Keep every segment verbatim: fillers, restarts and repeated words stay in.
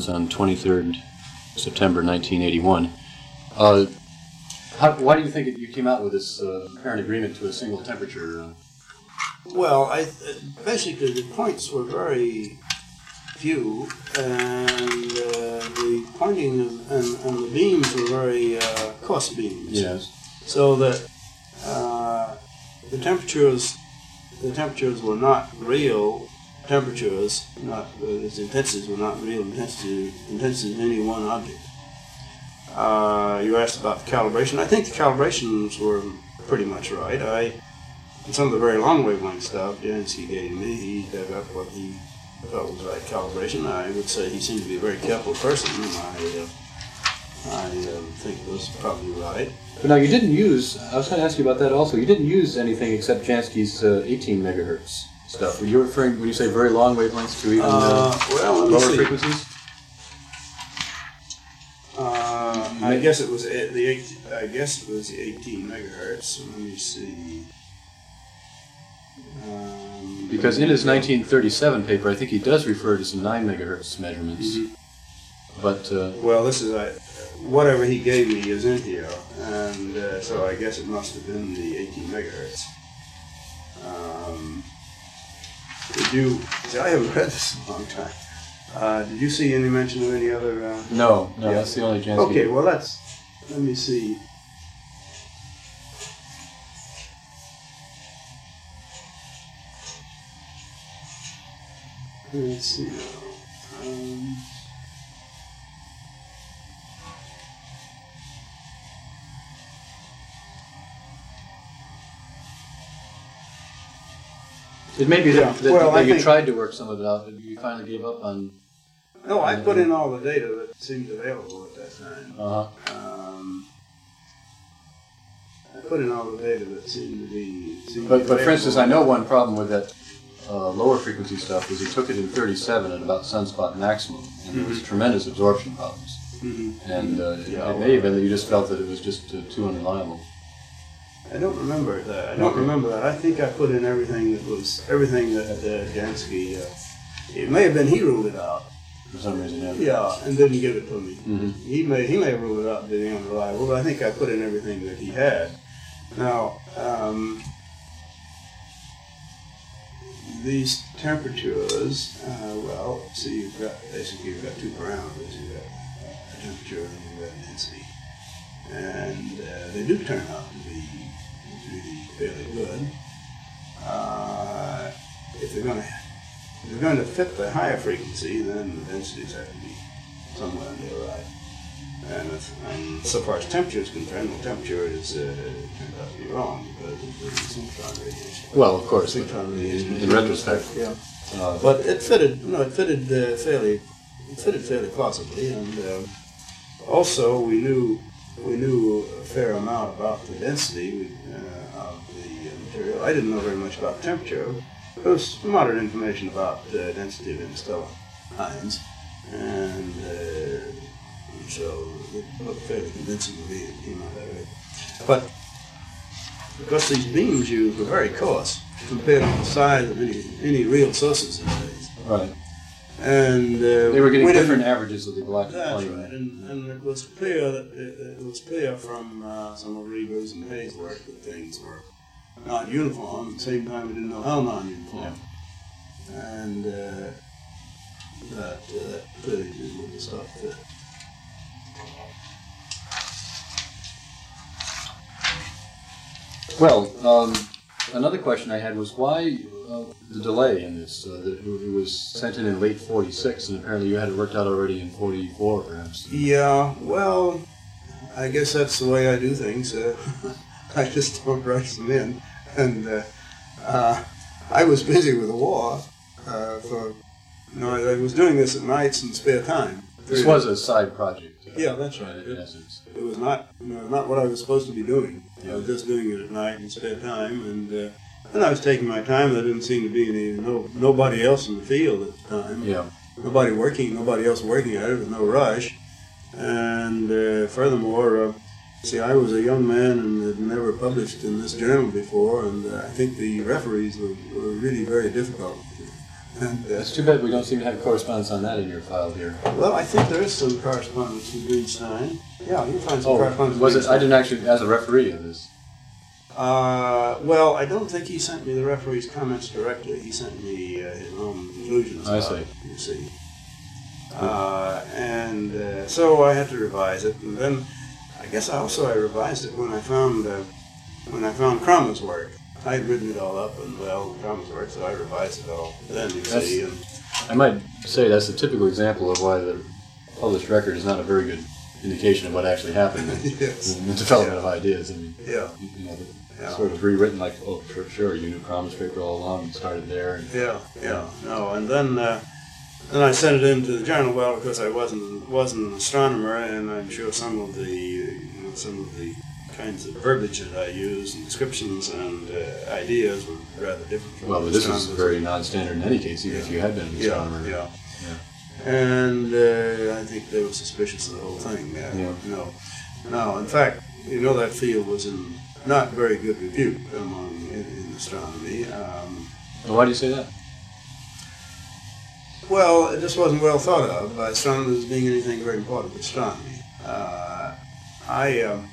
on twenty-third September nineteen eighty-one. Uh, how, why do you think it, you came out with this uh, apparent agreement to a single temperature? Uh, Well, I basically the points were very few, and uh, the pointing and, and, and the beams were very uh, coarse beams. yes. So that uh, the temperatures, the temperatures were not real temperatures. Not uh, its intensities were not real intensity intensities in any one object. Uh, you asked about the calibration. I think the calibrations were pretty much right. I. Some of the very long wavelength stuff Jansky gave me, he dug up what he felt was right calibration. I would say he seemed to be a very careful person. I, uh, I uh, think it was probably right. But now you didn't use, I was going to ask you about that also, you didn't use anything except Jansky's uh, eighteen megahertz stuff. Were you referring, when you say very long wavelengths, to even uh, uh, well, let me lower see. frequencies? Uh, I guess it was the eight, I guess it was the eighteen megahertz. Let me see. Um, Because in his nineteen thirty-seven paper, I think he does refer to some nine megahertz measurements. Mm-hmm. But uh, well, this is uh, whatever he gave me is in here, and uh, so I guess it must have been the eighteen megahertz. Um, did you? See, I haven't read this in a long time. Uh, did you see any mention of any other? Uh, no, no, yeah. that's the only Jansky. Okay, well, that's. Let me see. Let's see now. Um, It may be that, Yeah, that, well, that I you think- tried to work some of it out, but you finally gave up on... no, I put in all the data that seemed available at that time. Uh-huh. Um, I put in all the data that seemed to be. Seemed But, to be but for instance, I available. know one problem with that uh, lower frequency stuff was he took it in thirty-seven at about sunspot maximum, and there was tremendous absorption problems. Mm-hmm. And uh, it, Yeah, it may have been that you just felt that it was just uh, too unreliable. I don't remember that. I don't Okay. remember that. I think I put in everything that was everything that uh, Jansky. Uh, it may have been he ruled it out. For some reason, yeah. Yeah, and didn't give it to me. Mm-hmm. He may he may have ruled it out being unreliable, but I think I put in everything that he had. Now, um, these temperatures, uh, well, see, you've got basically you've got two parameters. You've got uh, temperature and you've got density, and uh, they do turn out to be really fairly good. Uh, if they're going to if they're going to fit the higher frequency, then the densities have to be somewhere near right. And, if, and so far as temperature is concerned, well, temperature is uh, turned out to be wrong because of the synchrotron radiation. Well, of course, Synchrotron radiation. in retrospect. Yeah. Uh, But it fitted, no, it fitted uh, fairly, it fitted fairly plausibly, and uh, also we knew we knew a fair amount about the density uh, of the uh, material. I didn't know very much about temperature. There was moderate information about uh, density of interstellar ions, and uh, so it looked fairly convincing to me. It came out that way. But because these beams used were very coarse compared to the size of any any real sources these days. right. And uh, They were getting we different didn't- averages of the galactic That's plane. right, and, and it was clear that it, it was clear from uh, some of Reber's and Hayes' work that things were not uniform. At the same time, we didn't know how non-uniform, and uh, that uh, that clearly did with the stuff fit. Well, um, another question I had was why uh, the delay in this? Uh, that it was sent in in late forty-six, and apparently you had it worked out already in forty-four, perhaps. Yeah, well, I guess that's the way I do things. Uh, I just don't rush them in. And uh, uh, I was busy with the war. Uh, for, you know, I, I was doing this at nights in spare time. This was a side project. Uh, Yeah, that's right. In It, essence. it was not, you know, not what I was supposed to be doing. Yeah. I was just doing it at night in spare time, and uh, and I was taking my time. There didn't seem to be any no nobody else in the field at the time. Yeah. Nobody working, nobody else working at it. There was no rush. And uh, furthermore, uh, see, I was a young man and had never published in this journal before, and uh, I think the referees were, were really very difficult. And, uh, It's too bad we don't seem to have correspondence on that in your file here. well, I think there is some correspondence with Greenstein. Yeah, you find some Oh, correspondence was with it? Greenstein. I didn't actually, as a referee of this. Uh, well, I don't think he sent me the referee's comments directly. He sent me uh, his own conclusions. I about see. it, you see. Uh, and uh, so I had to revise it, and then I guess also I revised it when I found uh, when I found Crum's work. I had written it all up, and well, Crum's work, so I revised it all. Then you That's- see, and I might say that's a typical example of why the published record is not a very good indication of what actually happened in, yes, in the development Yeah. of ideas. I mean, yeah, you, you know, Yeah. sort of rewritten like, oh, for sure, you knew Crom's paper all along and started there. And, yeah, yeah. No, and then uh, then I sent it into the journal. Well, because I wasn't wasn't an astronomer, and I'm sure some of the you know, some of the kinds of verbiage that I used and descriptions and uh, ideas were rather different from well, but this was astronomers. very non-standard in any case, even if you had been an Yeah, astronomer. yeah. Yeah. And uh, I think they were suspicious of the whole thing. Uh, Yeah. No, no. In fact, you know that field was in not very good repute among in, in astronomy. Um, Well, why do you say that? well, it just wasn't well thought of by astronomers as being anything very important to astronomy. Uh, I um,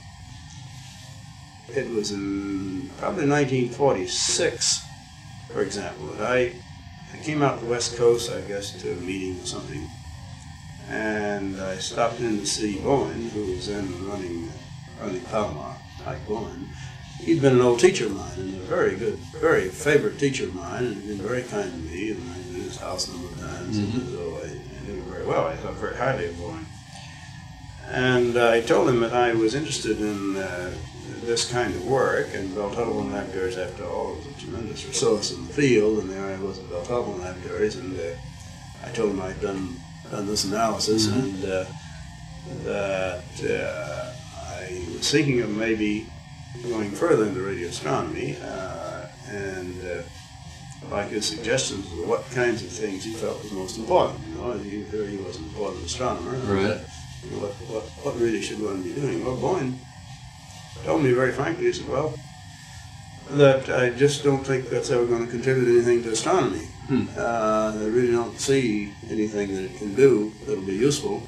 it was in probably nineteen forty-six, for example, that I I came out to the West Coast, I guess, to a meeting or something, and I stopped in to see Bowen, who was then running running Palomar, Mike Bowen. He'd been an old teacher of mine, and a very good, very favorite teacher of mine, and had been very kind to me, and I'd been in his house a number of times, Mhm. and so I, I knew him very well. I thought very highly of Bowen. And I told him that I was interested in uh, this kind of work, and Bell Telephone Laboratories, after all, was a tremendous resource in the field, and there I was at Bell Telephone Laboratories, and uh, I told him I'd done, done this analysis, Mhm. and uh, that uh, I was thinking of maybe going further into radio astronomy, uh, and uh, like his suggestions of what kinds of things he felt was most important. You know, he, he was an important astronomer. and, Right. uh, What, what, what really should one be doing? Well, Bowen told me very frankly, he said, well, that I just don't think that's ever going to contribute anything to astronomy. Hmm. Uh, I really don't see anything that it can do that'll be useful.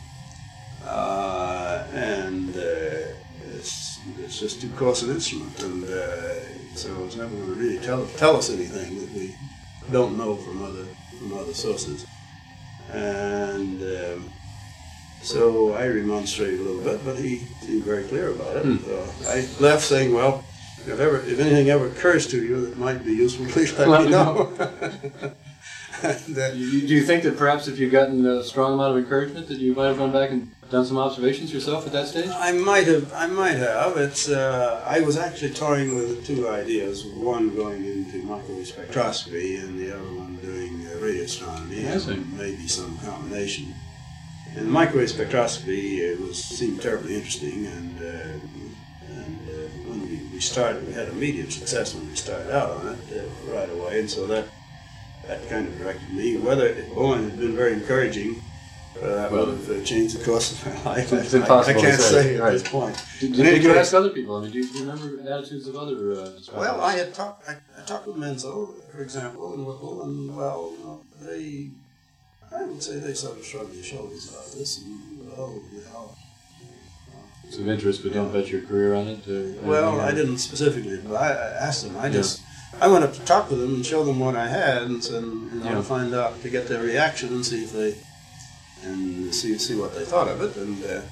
Uh, and uh, it's, it's just too coarse an instrument. And uh, so it's never going to really tell, tell us anything that we don't know from other, from other sources. And um, so I remonstrated a little bit, but he seemed very clear about it. Hmm. So I left saying, well, if ever, if anything ever occurs to you that might be useful, please let Well, me know. and, uh, You- Do you think that perhaps if you'd gotten a strong amount of encouragement that you might have gone back and done some observations yourself at that stage? I might have, I might have. It's, uh, I was actually toying with two ideas, one going into microwave spectroscopy and the other one doing uh, radio astronomy, I see. and maybe some combination. And microwave spectroscopy it was seemed terribly interesting, and, uh, and uh, when we, we started, we had immediate success when we started out on it uh, right away, and so that that kind of directed me. Whether Bowen had been very encouraging, uh, that Well, would have uh, changed the course of my life. it's I- impossible I, to can't say, say at right. this point. Did, In any did you case- ask other people? I mean, do you remember attitudes of other uh, astronomers? Well, I had talked. I, I talked with Menzel, for example, and Whipple, and well, you know, they. I would say they sort of shrugged their shoulders about this, and well, you know. It's of interest, but don't bet your career on it. Uh, Well, uh, I didn't specifically, but I, I asked them. I just. I went up to talk with them and show them what I had, and, and you know, Yeah. to find out to get their reaction and see if they and see see what they thought of it, and. Uh,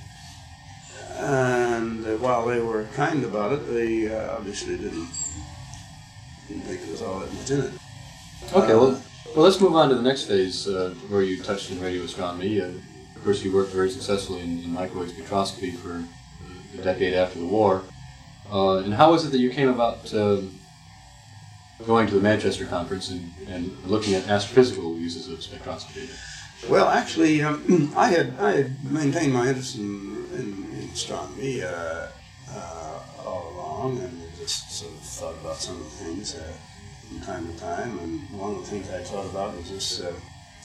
And uh, while they were kind about it, they uh, obviously didn't, didn't think there was all that much in it. Okay, Uh, well, well, let's move on to the next phase uh, where you touched in radio astronomy. Uh, of course, you worked very successfully in, in microwave spectroscopy for a decade after the war. Uh, and how was it that you came about uh, going to the Manchester conference and, and looking at astrophysical uses of spectroscopy? Well, actually, um, I had I had maintained my interest in, in, in astronomy uh, uh, all along, and just sort of thought about some of the things uh, from time to time. And one of the things I thought about was this uh,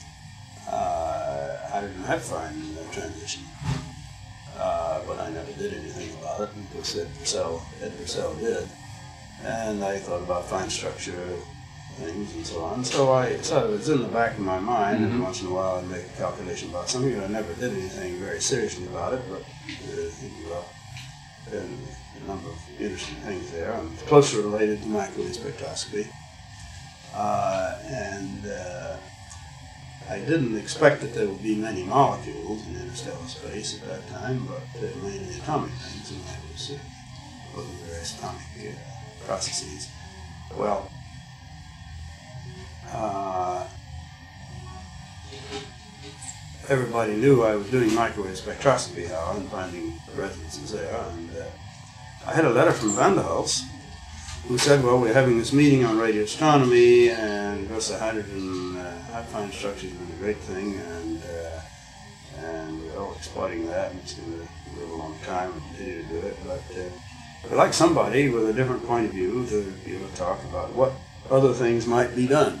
uh, hydrogen hydrogen uh, transition. Uh, but I never did anything about it, and of course Ed Purcell, Ed Purcell did. And I thought about fine structure things and so on. So I so it was in the back of my mind, Mm-hmm. and once in a while I'd make a calculation about something, and I never did anything very seriously about it, but uh, I think well, been a number of interesting things there. I'm closely related to microwave spectroscopy. Uh, and uh, I didn't expect that there would be many molecules in interstellar space at that time, but uh, mainly atomic things, and I was uh, looking at various atomic uh, processes. Well, uh, everybody knew I was doing microwave spectroscopy, how and finding resonances there, and uh, I had a letter from Van der Hulst, who said, well, we're having this meeting on radio astronomy, and of course the hydrogen uh, high-fine structure has been a great thing, and uh, and we're all exploiting that, and it's going to live a long time and continue to do it. But uh, I'd like somebody with a different point of view to be able to talk about what other things might be done.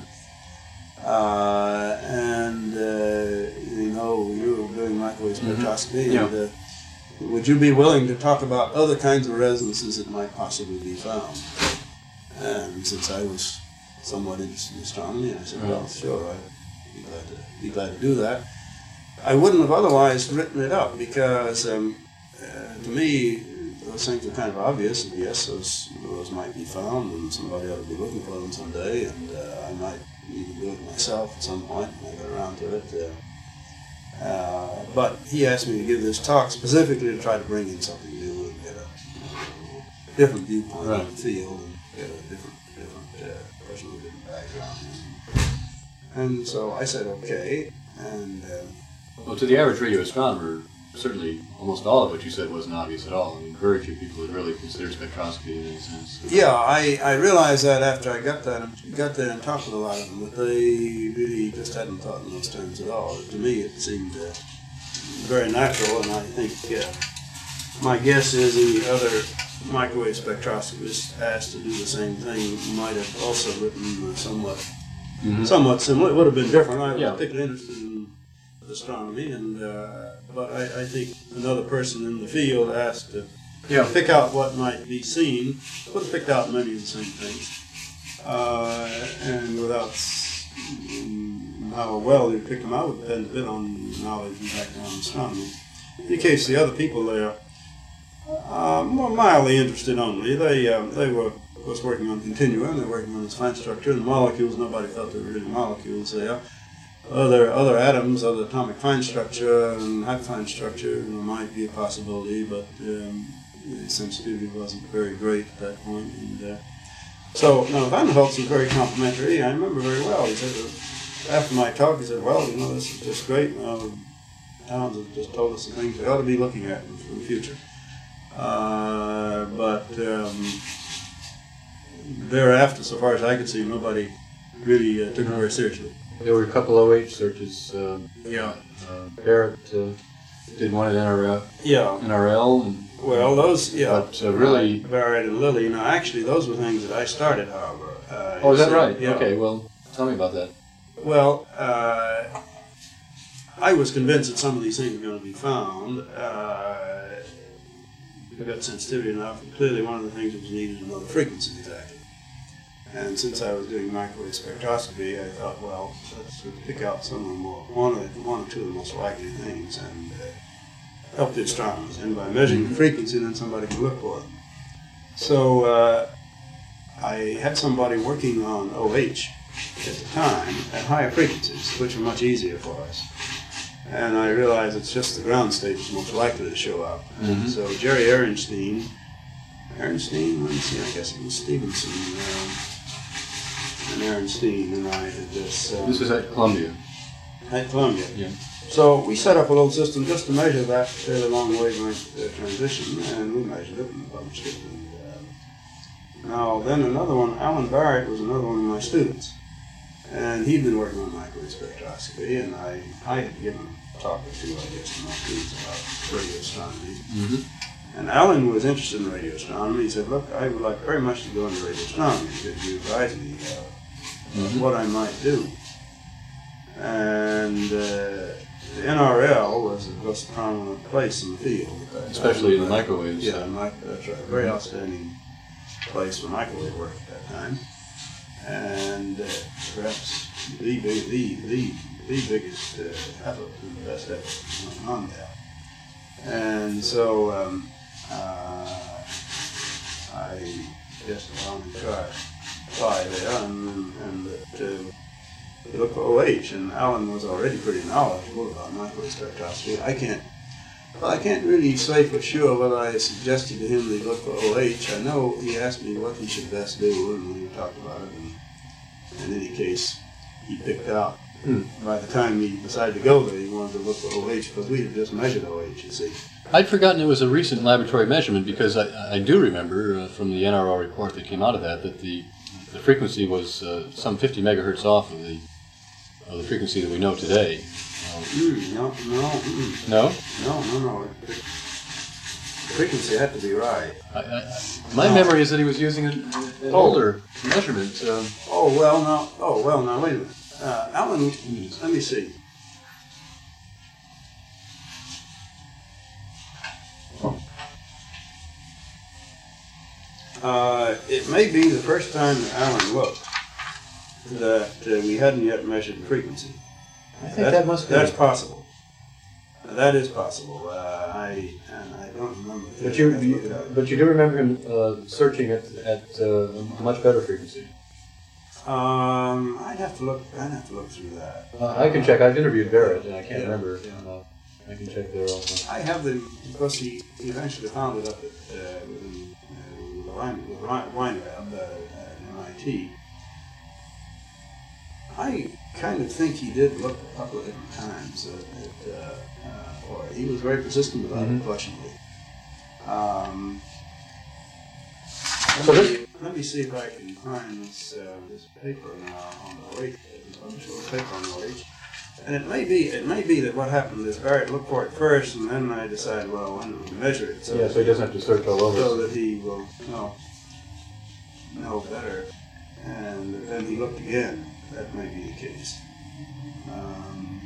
Uh, and uh, you know, you were doing microwave spectroscopy, Mm-hmm. and uh, would you be willing to talk about other kinds of resonances that might possibly be found? And since I was somewhat interested in astronomy, I said, well, sure, I'd be glad to, be glad to do that. I wouldn't have otherwise written it up because, um, uh, to me, those things are kind of obvious, and yes, those, those might be found, and somebody ought to be looking for them someday, and uh, I might need to do it myself at some point when I get around to it. Uh, Uh, but he asked me to give this talk specifically to try to bring in something new and get a you know, different viewpoint right. on the field and get a different, different uh, person with a different background. And so I said okay, and uh, well, to the average radio astronomer, certainly almost all of what you said wasn't obvious at all. I mean, very few people would really consider spectroscopy in any sense. yeah, I, I realized that after I got that got there and talked with a lot of them, that they really just hadn't thought in those terms at all. To me, it seemed uh, very natural, and I think uh, my guess is the other microwave spectroscopists asked to do the same thing might have also written somewhat mm-hmm. somewhat similar. It would have been different. I was yeah. particularly interested in astronomy, and uh, but I, I think another person in the field asked to yeah. pick out what might be seen, would have picked out many of the same things, uh, and without mm, how well they picked them out would depend a bit on knowledge and background in astronomy. In the case of the other people there, uh, more mildly interested only, they um, they were of course working on continuum, they were working on this fine structure, and the molecules, nobody felt there were really molecules there. Other other atoms, other atomic fine structure and high fine structure you know, might be a possibility, but um, the sensitivity wasn't very great at that point. And uh, so, no, Van der Hulst was very complimentary. I remember very well. He said, uh, after my talk, he said, well, you know, this is just great. Uh, Towns have just told us the things we ought to be looking at for the future. Uh, but um, thereafter, so far as I could see, nobody really uh, took it very seriously. There were a couple O H searches. Uh, yeah. Uh, Barrett uh, did one at N R L. Yeah. N R L. And, well, those, yeah. But uh, really... Barrett and Lilly. Now, actually, those were things that I started, however. Uh, oh, is that so, right? Yeah. Okay, well, tell me about that. Well, uh, I was convinced that some of these things were going to be found. Uh, I got sensitivity enough, and clearly one of the things that was needed was another frequency exactly. And since I was doing microwave spectroscopy, I thought, well, let's pick out some of the more, one or, one or two of the most likely things and uh, help the astronomers. And by measuring mm-hmm. the frequency, then somebody can look for them. So uh, I had somebody working on O H at the time at higher frequencies, which are much easier for us. And I realized it's just the ground state is most likely to show up. Mm-hmm. So Jerry Ehrenstein, Ehrenstein, let me see, I guess it was Stevenson, um, and Ehrenstein and I did this. Um, this was at Columbia. At Columbia. Yeah. So we set up a little system just to measure that fairly long wavelength uh, transition, and we measured it and published it. And, uh, now, then another one, Alan Barrett was another one of my students. And he'd been working on microwave spectroscopy, and I, I had given a talk or two, I guess, to my students about radio astronomy. Mm-hmm. And Alan was interested in radio astronomy. He said, look, I would like very much to go into radio astronomy. Could you advise me uh, mm-hmm. what I might do? And uh, the N R L was, of course, a prominent place in the field. Especially in the microwaves. Yeah, mic- that's right. A very outstanding place for microwave work at that time. and uh, perhaps the, big, the, the, the biggest uh, effort, the best effort on that. And so um, uh, I guess along the try, try there, and, and that uh, he looked for O H, and Alan was already pretty knowledgeable about microwave spectroscopy. I can't, well, I can't really say for sure whether I suggested to him that he look for O H. I know he asked me what he should best do, and we talked about it, and in any case, he picked out. Hmm. By the time he decided to go there, he wanted to look for O H, because we had just measured O H, you see. I'd forgotten it was a recent laboratory measurement, because I, I do remember uh, from the N R O report that came out of that that the, the frequency was uh, some fifty megahertz off of the, of the frequency that we know today. Uh, mm, no, no, mm. no? No, no, no. The frequency had to be right. I, I, my no. memory is that he was using an, an oh. older measurement. Um, oh, well, now, oh, well, now, wait a minute. Uh, Alan, let me see. Uh, it may be the first time that Alan looked that uh, we hadn't yet measured the frequency. I think that, that must be. That's possible. Uh, that is possible. Uh, I and I don't remember. But you, you but you do remember him uh, searching at at uh, a much better frequency. Um, I'd have to look. I'd have to look through that. Uh, I can check. I've interviewed Barrett, and I can't yeah, remember. Yeah. Uh, I can check there also. I have the because he, he eventually found it up at uh, within uh, the wine with wine lab uh, at M I T. I kind of think he did look a couple of different times at, at uh, uh, for it. He was very persistent about mm-hmm. it, questionably. Um, so let, this, me, let me see if I can find this uh, this paper now on the weight. Paper on the weight. And it may be it may be that what happened is Barrett looked for it first, and then I decided, well, when we measure it, so yeah, so he doesn't have to search all over, so that he will know know better. And then he looked again. That may be the case. Um,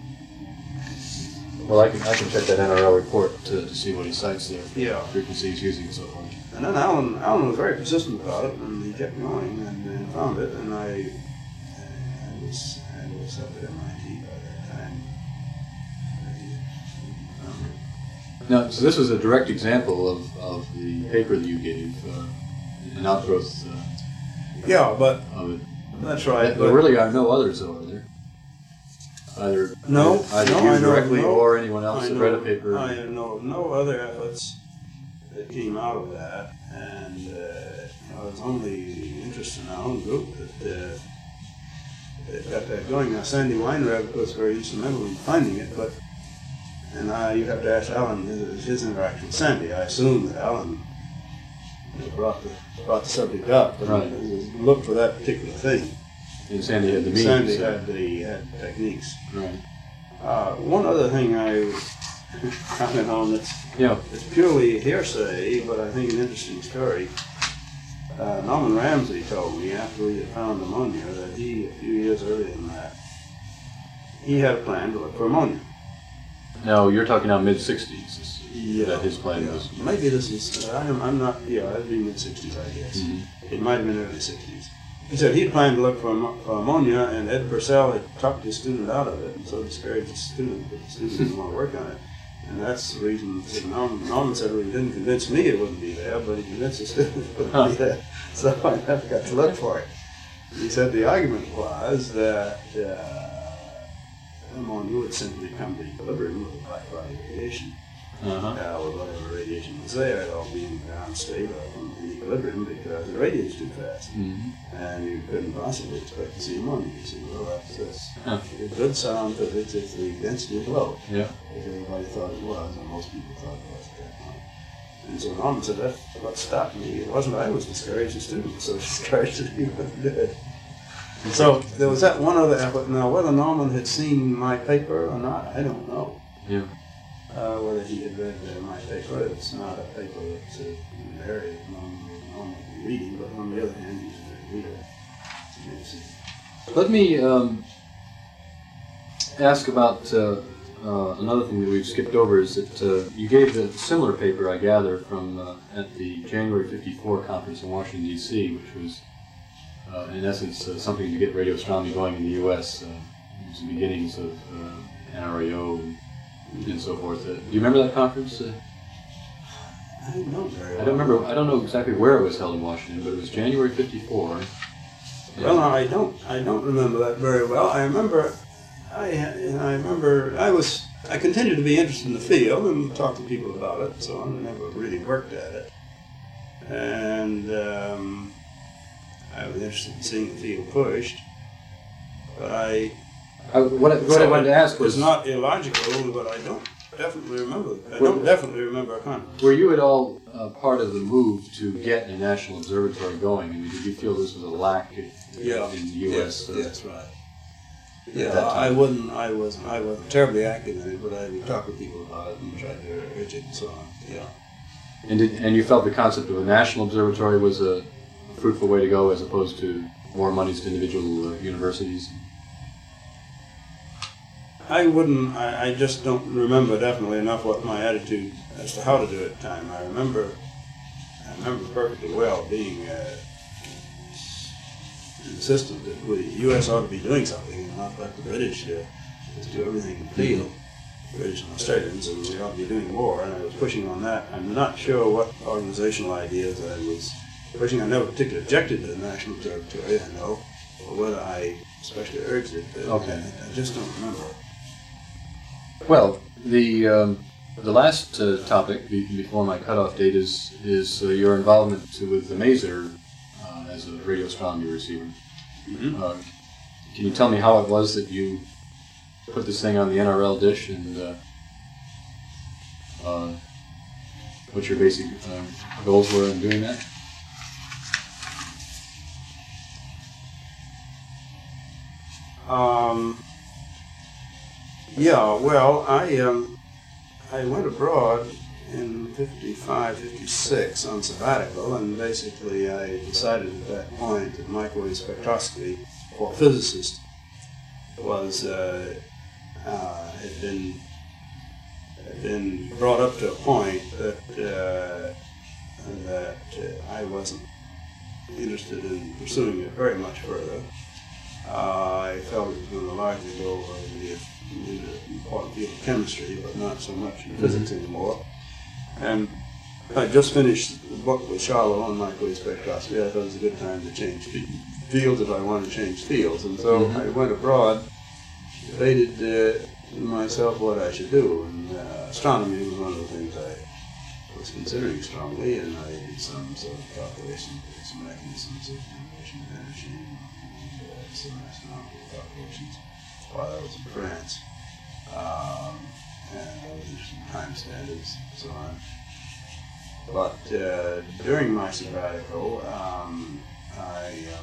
well, I can I can check that N R O report to, to see what he cites there. Yeah, frequencies using and so forth. And then Alan Alan was very persistent about it, and he kept going and, and found it, and I I was I was up at M I T by that time. Now, so this was a direct example of, of the paper that you gave, uh, an outgrowth. Uh, yeah, but of it. That's right. There really are no others over there. Either no, either no, you directly no, or anyone else I that know, read a paper. I know no other efforts that came out of that, and uh, you know, it's only interest in our own group that uh, that got that going. Now, Sandy Weinreb, of course, very instrumental in finding it, but and I, you have to ask Alan his, his interaction with Sandy. I assume that Alan you know, brought the brought the subject up and right. looked for that particular thing. And Sandy had the means. Sandy so. had the had techniques. Right. Uh, one other thing I would comment on that's yeah. it's purely hearsay, but I think an interesting story. Uh, Norman Ramsey told me after we had found ammonia that he, a few years earlier than that, he had a plan to look for ammonia. No, you're talking now mid sixties. Yeah, that his plan yeah. was. Maybe this is. Uh, I'm, I'm not. Yeah, it'd be mid sixties, I guess. Mm-hmm. It might have been early sixties. He said he'd planned to look for, for ammonia, and Ed Purcell had talked his student out of it, and so discouraged the student that the student didn't want to work on it. And that's the reason that Norman, Norman said, well, he didn't convince me it wouldn't be there, but he convinced the student it wouldn't huh. be there. So I never got to look for it. He said the argument was that uh, ammonia would simply come to equilibrium with the black body radiation. Uh-huh. Uh, with whatever radiation was there, it all being in ground state or in equilibrium because it radiates too fast. Mm-hmm. And you couldn't possibly expect to see ammonia. You see, well, that's, that's huh. a good sound physics if the density is low. Yeah. If everybody thought it was, and most people thought it was at that point. And so Norman said, that's what stopped me. It wasn't I was discouraged, the student was so discouraged that he wouldn't do it. So there was that one other effort. Now, whether Norman had seen my paper or not, I don't know. Yeah. Uh, whether he had read uh, my paper. It's not a paper that's uh, very normal reading, but on the other hand, he's a good reader. Let me um, ask about uh, uh, another thing that we've skipped over is that uh, you gave a similar paper, I gather, from uh, at the January fifty-four conference in Washington, D C, which was uh, in essence, uh, something to get radio astronomy going in the U S. Uh, it was the beginnings of uh, N R A O and, and so forth. Uh, do you remember that conference? Uh, I don't very well. I don't remember. I don't know exactly where it was held in Washington, but it was January fifty-four. Well, I don't. I don't remember that very well. I remember. I. I remember. I was. I continued to be interested in the field and talked to people about it. So I never really worked at it. And um, I was interested in seeing the field pushed. But I. I what, I, what so I wanted to ask was it's not illogical, but I don't definitely remember. I don't definitely remember a conference. Were you at all uh, part of the move to get a national observatory going? I mean, did you feel this was a lack in, Yeah. in the U S? Yes, uh, yes, right. Yeah, that time? I wouldn't. I wasn't. I wasn't terribly active in it, but I would talk with people about it and try to urge it and so on. Yeah. And did, and you felt the concept of a national observatory was a fruitful way to go, as opposed to more monies to individual uh, universities? I wouldn't. I, I just don't remember definitely enough what my attitude as to how to do it at the time. I remember. I remember perfectly well being uh, insistent that the U S ought to be doing something, and not let the British uh, just do everything in the field. British and Australians, and we ought to be doing more. And I was pushing on that. I'm not sure what organizational ideas I was pushing. I never particularly objected to the National Observatory, I know, or whether I especially urged it. But Okay. I, I just don't remember. Well, the um, the last uh, topic be- before my cutoff date is is uh, your involvement to, with the Maser uh, as a radio astronomy receiver. Mm-hmm. Uh, can you tell me how it was that you put this thing on the N R L dish, and uh, uh, what your basic uh, goals were in doing that? Um, yeah, well, I um, I went abroad in fifty-five, fifty-six on sabbatical, and basically I decided at that point that microwave spectroscopy for physicists was uh, uh, had been had been brought up to a point that uh, that uh, I wasn't interested in pursuing it very much further. Uh, I felt it was going to largely go over the, the important field of chemistry, but not so much in physics anymore. And I just finished the book with Charlotte on microwave spectroscopy. I thought it was a good time to change fields if I wanted to change fields. And so mm-hmm. I went abroad, debated uh, myself what I should do. And uh, astronomy was one of the things I was considering strongly, and I did some sort of calculation of some mechanisms of generation of energy. Some astronomical calculations while I was in France, um, and I was interested in time standards and so on. But uh, during my sabbatical, um, I um,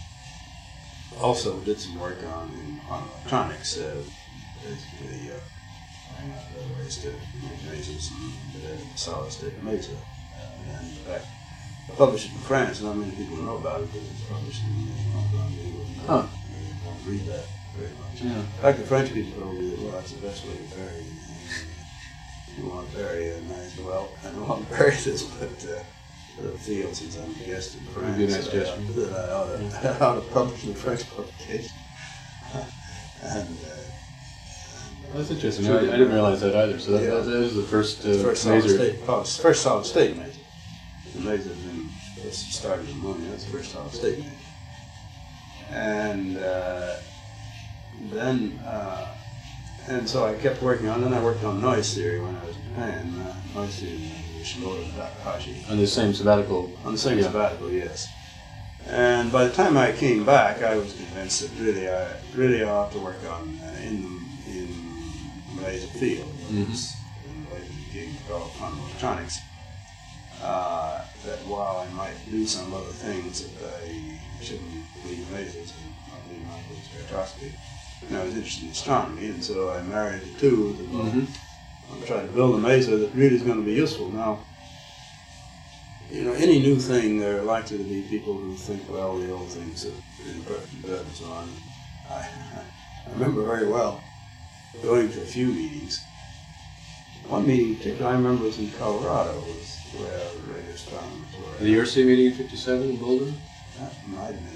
also did some work on, on electronics, uh, basically uh, finding out other ways to make lasers and uh, solid state laser. Uh, and in fact, I published it in France. Not many people know about it because it's published in Hong Kong. Huh. They don't read that very much. Yeah. In fact, the French people told me that, well, that's the best way to bury it. You want to bury a nice, well, I don't want to bury this, but uh, for the field, since I'm a guest in France, It'd be a nice that, gesture. I, that I ought to, yeah. I ought to publish in French publication. and, uh, That's interesting. I, I didn't realize that either. So that, yeah. that, that is the first uh, first solid laser. state, oh, first solid state laser. The laser then just started ammonia. That's the first solid state laser. And uh, then, uh, and so I kept working on. Then I worked on noise theory when I was in Japan. Uh, noise theory with Shimoda and Takahashi. On the same sabbatical. On the same yeah. sabbatical, yes. And by the time I came back, I was convinced that really I really ought to work on uh, in in the laser field, mm-hmm. in the laser being called quantum electronics. Uh, that while I might do some other things, that I shouldn't leave lasers and not leave microwave spectroscopy. And I was interested in astronomy, and so I married the two. That mm-hmm. I'm trying to build a laser that really is going to be useful. Now, you know, any new thing, there are likely to be people who think, well, the old things are really perfectly good and so on. I, I remember very well going to a few meetings. One meeting in particular I remember was in Colorado, was where the radio astronomers were. The U R C meeting in fifty-seven in Boulder? That might have been it.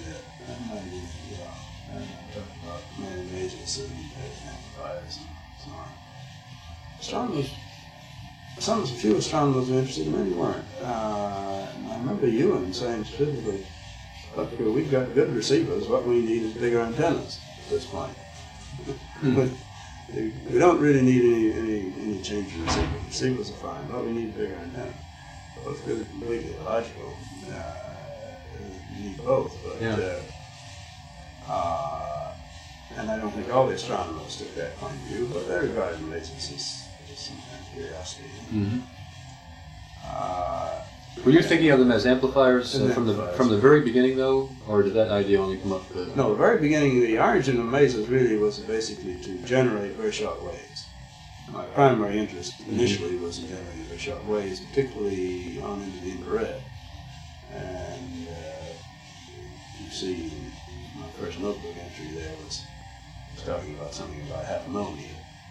That might be, yeah. And I talked about many mazes and amplifiers and so on. Astronomers, some, a few astronomers were interested, many weren't. Uh, and I remember Ewan saying specifically, look, we've got good receivers, what we need is bigger antennas at this point. But we don't really need any, any, any change in receivers. Receivers are fine, but we need bigger antennas. Well, it's good, completely illogical. Uh, you need both, but yeah. uh, uh, and I don't think all the astronomers took that point of view, but they regarded lasers as just some kind of curiosity. Mm-hmm. uh, Were you thinking of them as amplifiers, uh, As from the amplifiers. from the very beginning, though, or did that idea only come up? With... No, the very beginning, the origin of lasers really was basically to generate very short waves. My primary interest initially was in generating very short waves, particularly on into the infrared. And uh, you see, my first notebook entry there was, was talking about something about half a millimeter.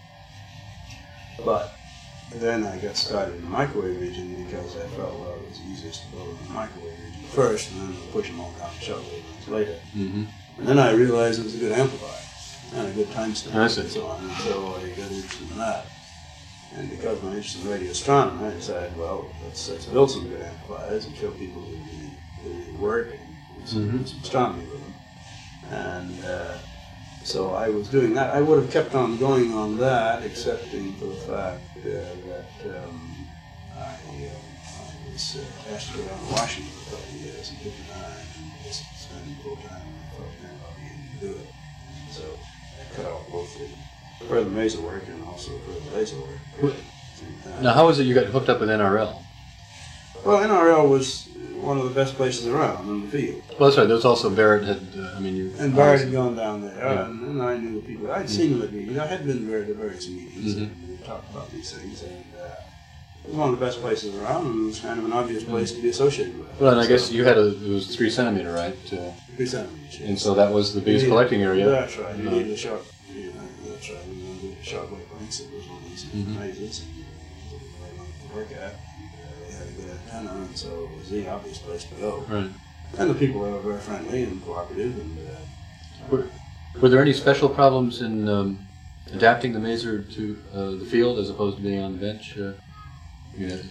But then I got started in the microwave region because I felt, well, it was easiest to build in the microwave region first, and then we'll push them all down the shortwave ones later. Mm-hmm. And then I realized it was a good amplifier and a good timestamp I see. and so on, and so I got interested in that. And because of my interest in radio astronomy, I decided, well, let's, let's build some good amplifiers and show people that they, that they work and do some, Mm-hmm. do some astronomy with them. And uh, so I was doing that. I would have kept on going on that, excepting for the fact uh, that um, I, uh, I was uh, asked to go down to Washington for a couple of years in fifty-nine and just spending full time and I felt then I'll be able to do it. And so I cut out both the further maser work and also further laser work. Now, how was it you got hooked up with N R L? Well, N R L was one of the best places around in the field. Well, that's right. There was also Barrett had. Uh, I mean, you. And Barrett had gone down there, Yeah. and, and I knew the people. I'd seen them at meetings. I had been there to various meetings Mhm. and we talked about these things. And uh, it was one of the best places around, and it was kind of an obvious place to be associated with. Well, and I So, guess you had a. It was three centimeter, right? Uh, three centimeters. and so that was the biggest You need- collecting area. That's right. You Uh, needed a short. You know, that's right. You needed a short wavelengths. It was one of these Mhm. mazes, and you know, wavelength to work at. And, uh, they had a good antenna, and so it was the obvious place to go. Right. And the people there were very friendly and cooperative, and uh, Were, were there any special problems in um, adapting the maser to uh, the field as opposed to being on the bench? Uh, you know,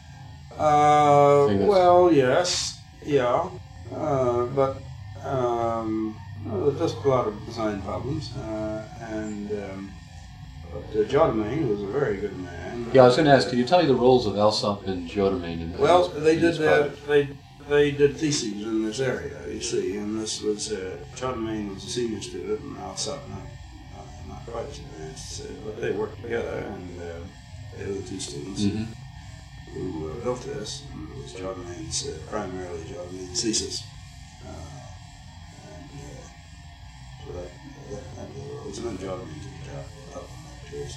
Uh, think that's- well, yes, yeah, uh, but um, well, there's just a lot of design problems, uh, and um, but uh, Jodamain was a very good man. yeah, I was going to ask. Can you tell me the roles of Alsop and Jodamain? In, Well, in they this, did in this that. project? They they did theses in this area, you see, and this was uh, Jodamain was a senior student, and Alsop not not, not quite as advanced, uh, but they worked together, and uh, they were the two students. Mhm. Who uh, built this, and it was Jodamain's, uh, primarily Jodamain's thesis. Uh, and uh, so that, that, that it was an Jodamain to the job of actors.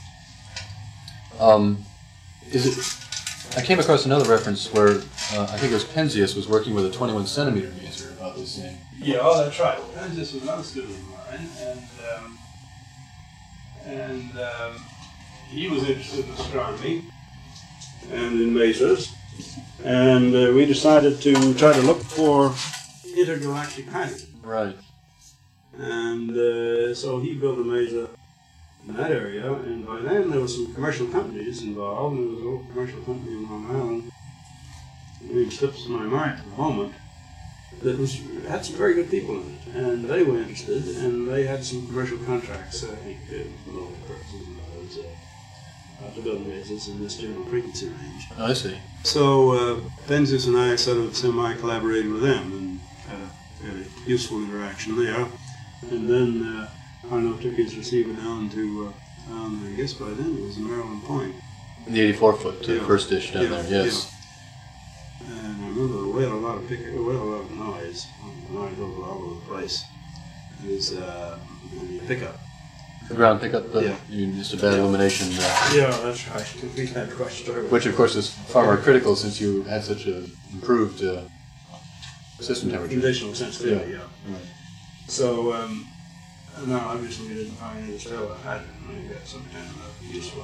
Um, is it? I came across another reference where uh, I think it was Penzias was working with a twenty-one centimeter maser about this thing. Yeah, oh, that's right. And this was another student of mine, and um, and um, he was interested in astronomy and in masers, and uh, we decided to try to look for intergalactic hydrogen. Right. And uh, so he built a maser in that area, and by then there were some commercial companies involved, and there was a little commercial company in Long Island, named Slips My Mind at the moment, that was, had some very good people in it, and they were interested, and they had some commercial contracts, I think, uh, for local purposes and others, uh, uh, to build masers in this general frequency range. Oh, I see. So uh, Penzias and I sort of semi-collaborated with them and had a very useful interaction there. And then uh, Arno took his receiver down to, uh, um, I guess by then it was Maryland Point. The eighty-four foot uh, Yeah. first dish down Yeah, there. Yes. yeah. And I remember we had a lot of pick, we had a lot of noise, noise over all over the place. It was uh, the pickup. The ground pickup. Uh, Yeah. you just a bad illumination. Uh, Yeah, that's right. We had quite struggle. Which, of course, is far more critical since you had such a improved uh, system temperature. Conditional sensitivity, yeah. Right. So, um, no, obviously we didn't find any stellar hydrogen. We got some kind of useful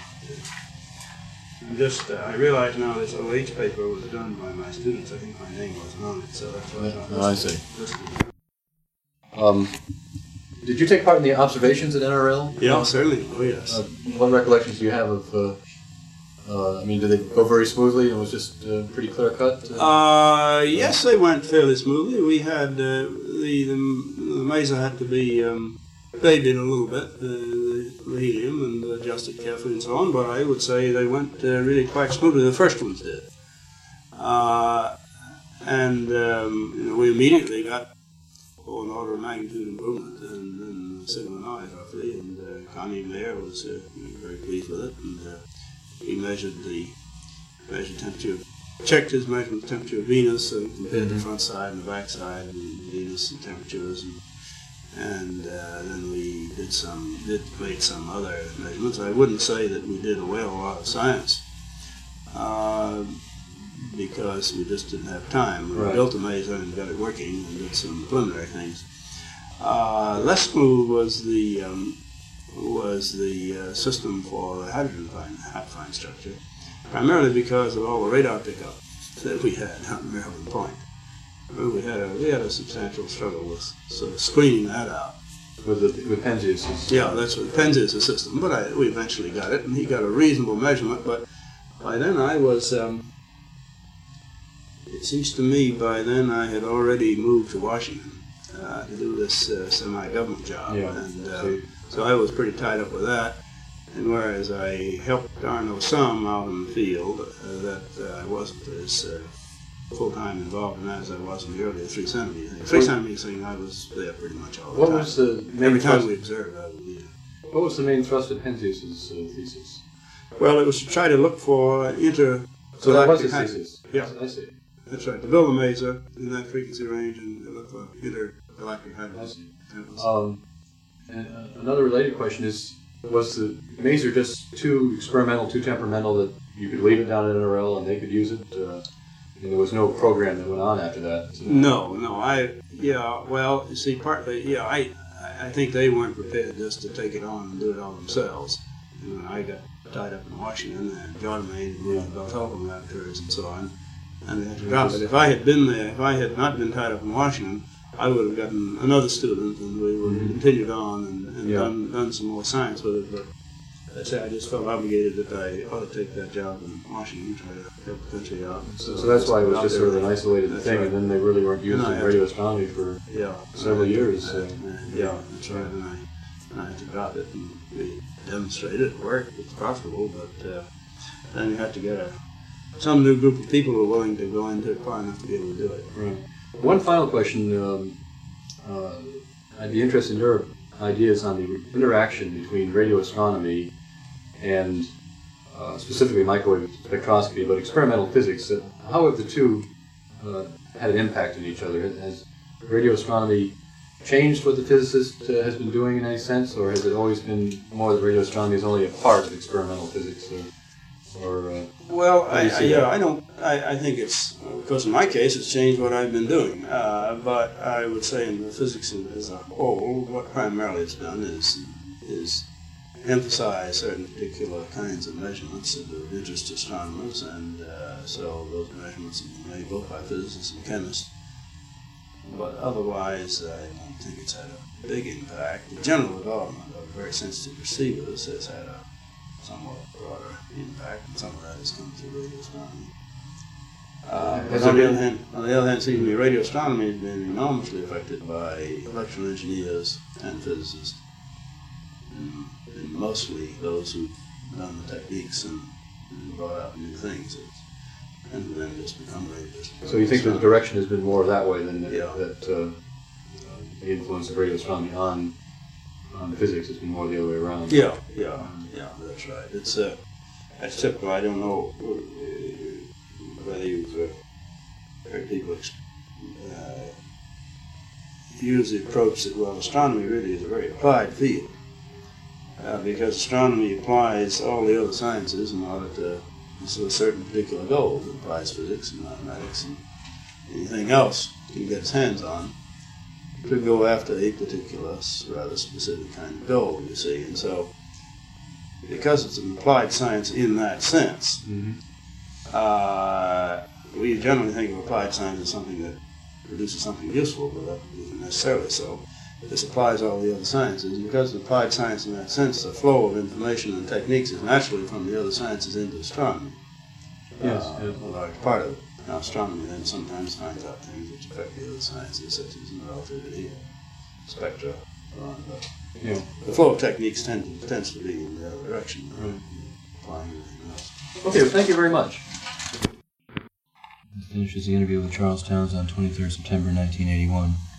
and just, uh, I realize now this O H paper was done by my students. I think my name wasn't on it, so that's why I Yeah, thought oh, I this see. was- this was Um, did you take part in the observations at N R L? Yeah, uh, certainly. Oh, yes. Uh, what recollections do you have of? Uh, uh, I mean, did they go very smoothly and it was just uh, pretty clear cut? Uh, Uh, yes, they went fairly smoothly. We had uh, the, the the mesa had to be um, bathed in a little bit, uh, the helium, and adjusted carefully and so on. But I would say they went uh, really quite smoothly. The first ones did, uh, and um, you know, we immediately got oh, an order of magnitude improvement in, in sigma noise roughly. And uh, Connie Mayer was uh, very pleased with it, and uh, he measured the measured temperature. Checked his measurement of temperature of Venus and compared mm-hmm. the front side and the back side and Venus and temperatures, and, and uh, then we did some did made some other measurements. I wouldn't say that we did a whale lot of science uh, because we just didn't have time. We right. built the mesa and got it working and did some preliminary things. Uh, less smooth was the um, was the uh, system for the hydrogen fine, fine structure. Primarily because of all the radar pickup that we had out in Maryland Point. We had a we had a substantial struggle with sort of screening that out. With the with Penzias. Yeah, that's what Penzias system. But I, we eventually got it, and he got a reasonable measurement. But by then I was. Um, it seems to me by then I had already moved to Washington uh, to do this uh, semi-government job, yeah. and uh, so I was pretty tied up with that. And whereas I helped Arno some out in the field, uh, that uh, I wasn't as uh, full-time involved in that as I was in the earlier three centimeter thing. Three centimeter thing, I was there pretty much all the what time. What was the main Every time thrust, we observed, I would be there. What was the main thrust of Penzias' uh, thesis? Well, it was to try to look for inter. So that was his thesis. Yeah, I see. That's right. To build a mesa in that frequency range and look for intergalactic hydrogen. Um, and uh, another related question is. Was the maser just too experimental, too temperamental that you could leave it down at N R L and they could use it? Uh, and there was no program that went on after that. So. No, no. I yeah. Well, you see, partly yeah. I I think they weren't prepared just to take it on and do it all themselves. And when I got tied up in Washington and John Maine and yeah. the telephone laboratories and so on, and they had to drop it. If I had been there, if I had not been tied up in Washington, I would have gotten another student, and we would have mm-hmm. continued on and, and yeah. done, done some more science with it. But I'd say I just felt obligated that I ought to take that job in Washington, try to help the country out. So, so that's why it was just sort of an isolated that's thing, right. and then they really weren't used in radio astronomy for yeah, several years. So. Yeah, that's right. And I, and I had to drop it, and we demonstrated it worked. It's profitable, but uh, then you have to get a some new group of people who are willing to go into it far enough to be able to do it. Right. One final question. Um, uh, I'd be interested in your ideas on the interaction between radio astronomy and uh, specifically microwave spectroscopy, but experimental physics. Uh, how have the two uh, had an impact on each other? Has radio astronomy changed what the physicist uh, has been doing in any sense, or has it always been more that radio astronomy is only a part of experimental physics? Or, or uh, well, I, I, yeah, I don't. I, I think it's because in my case, it's changed what I've been doing. Uh, but I would say in the physics as a whole, what primarily it's done is is emphasize certain particular kinds of measurements that are of interest to astronomers, and uh, so those measurements have been made both by physicists and chemists. But otherwise, I don't think it's had a big impact. The general development of very sensitive receivers has had a somewhat broader impact, and some of that has come through radio astronomy. Uh, but on the other hand, on the other hand, seems to me radio astronomy has been enormously affected by electrical engineers and physicists, and, and mostly those who've done the techniques and, and brought out new things. It's, and then just become radio. So you think that the direction has been more that way than that, yeah. that uh, the influence of radio astronomy on on physics has been more the other way around? Yeah, yeah, yeah, that's right. It's uh, that's typical. I don't know whether you've uh, heard people uh, use the approach that, well, astronomy really is a very applied field uh, because astronomy applies all the other sciences in order to to a certain particular goal. It applies physics and mathematics and anything else it can get its hands on to go after a particular, rather specific kind of goal, you see. And so, because it's an applied science in that sense, mm-hmm. uh, we generally think of applied science as something that produces something useful, but that isn't necessarily so. this applies all the other sciences. And because of applied science in that sense, the flow of information and techniques is naturally from the other sciences into astronomy. Yes, uh, yes. A large part of it. Now, astronomy then sometimes finds out things which affect the other sciences, such as relativity and spectra. Uh, but Yeah. the flow of techniques tend to, tends to be in the other direction, Right. applying everything else. Okay, well, thank you very much. This finishes the interview with Charles Towns on twenty-third September nineteen eighty-one.